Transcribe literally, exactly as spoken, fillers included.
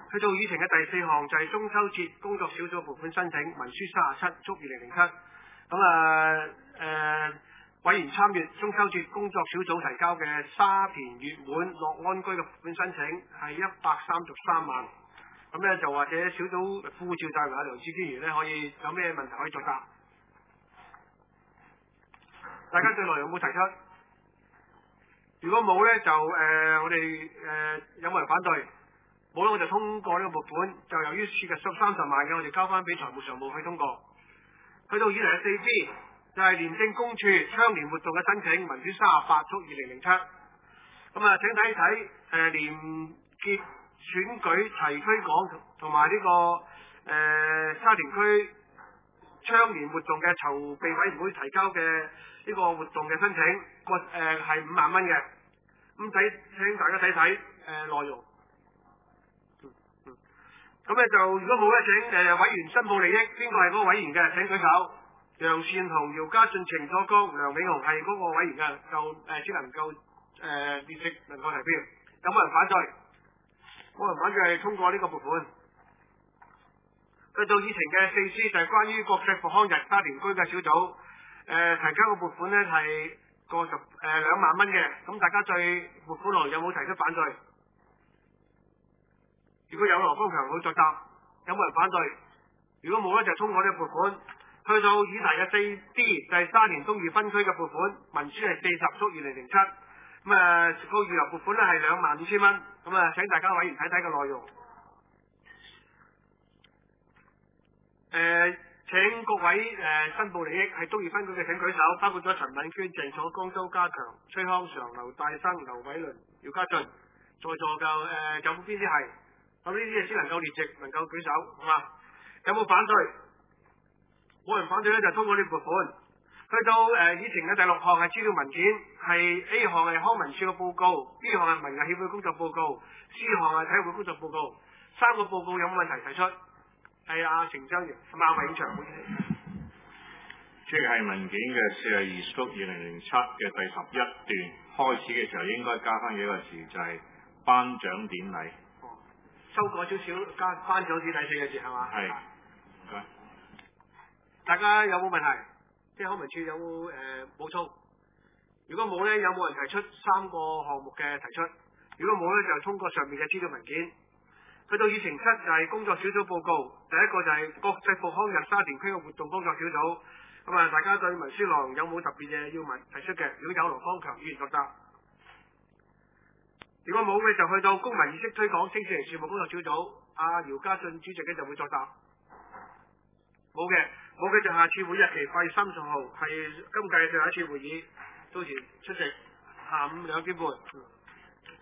去到議程嘅第四項就係中秋節工作小組撥款申請文書三十七，觸二零零七。咁啊誒委員參閱中秋節工作小組提交嘅沙田月滿樂安居嘅撥款申請係一百三十三萬。咁咧就或者小組副召集人阿梁志堅議員咧可以有咩問題可以作答？大家對內容有冇提出？如果冇咧就誒、呃、我哋誒、呃、有冇人反對？冇咧我就通過呢個撥款，就由於涉及三十萬嘅，我哋交翻俾財務常務去通過。去到議題嘅四 B 就係廉政公署倡廉活動嘅申請文書三十八，觸二零零七。咁啊請睇睇誒廉潔選舉齊推廣同埋呢個誒、呃、沙田區倡廉活動嘅籌備委員會提交嘅呢個活動嘅申請，個誒係五萬蚊嘅。咁睇請大家睇睇誒內容。咁咧就如果冇咧，請誒、呃、委員申報利益，邊個係嗰個委員嘅？請舉手。楊善雄、姚家俊、程佐光、梁美雄係嗰個委員嘅，就誒只、呃、能夠誒列席能夠提票。有冇人反對？冇人反對係通過呢個撥款。去到議程嘅四 C 就係關於國際復康日沙田區嘅小組誒、呃、提交嘅撥款咧係個十誒兩萬蚊嘅。咁大家對撥款內容有冇提出反對？如果有羅光強會作答，有冇人反對？如果冇咧，就通過呢個撥款。去到議題嘅四 D 就係沙田東二分區嘅撥款，文書係四十，觸二零零七。咁啊，個預留撥款咧係兩萬五千蚊。咁啊，請大家委員睇睇個內容。誒、呃，請各位誒、呃、申報利益係東二分區嘅請舉手，包括咗陳敏娟、鄭楚光、周家強、崔康常、劉大生、劉偉倫、姚家俊，在座就誒、呃、有冇邊啲係？咁呢啲嘢先能夠列席，能夠舉手，好嘛？有冇反對？冇人反對咧，就通過呢撥款。去到誒、呃、議程嘅第六項係資料文件，係 A 項係康文署嘅報告 ，B 項係文藝協會工作報告 ，C 項係體育會工作報告。三個報告有冇問題提出？係阿程章源，係咪阿偉長會？ 即係文件嘅四十二，觸二零零七嘅第十一段開始嘅時候應該加翻幾個字，就係、是、頒獎典禮。 修改少少，加頒獎典禮四個字係嘛？ 係，唔該。 大家有冇問題？即係康文署有冇誒補充？如果冇咧，有冇人提出三個項目嘅提出？如果冇咧，就通過上面嘅資料文件。去到議程七就係工作小組報告，第一個就係國際復康日沙田區嘅活動工作小組。咁啊，大家對文書內容有冇特別嘅要問提出嘅？如果有，羅光強議員作答。如果冇嘅就去到公民意識推廣青少年事務工作小組，阿姚家俊主席咧就會作答。冇嘅，冇嘅就下次會議日期八月三十號係今屆嘅最後一次會議，到時出席下午兩點半。嗯